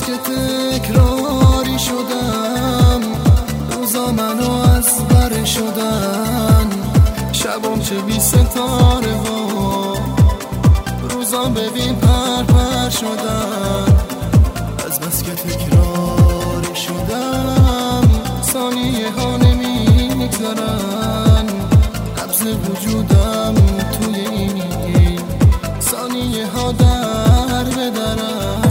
که تکراری شدم، روزا منو از بر شدن، شبام چه بی ستاره ها، روزام ببین پر پر شدن. از بس که تکراری شدم، ثانیه ها نمیگذرن، نبض وجودم توی این ثانیه ها در بدرن.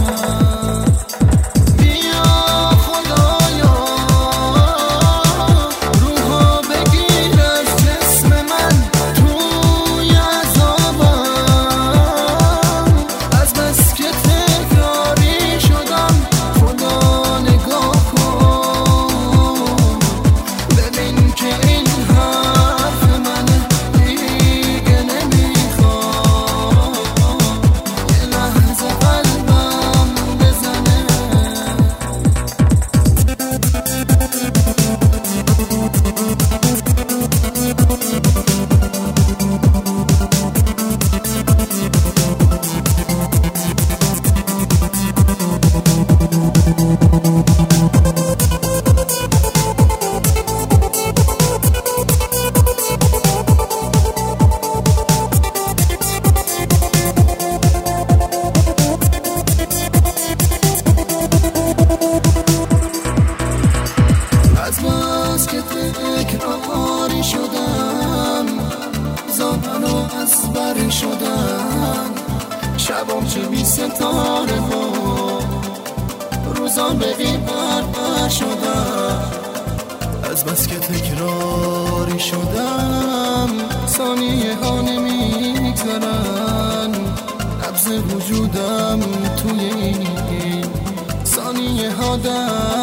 تکراری شدم، زامنو از بر شدن، شبام چه بی ستاره ها، روزام ببین پر پر شدن. از بس که تکراری شدم، ثانیه ها نمیگذرن، نبض وجودم توی این ثانیه ها در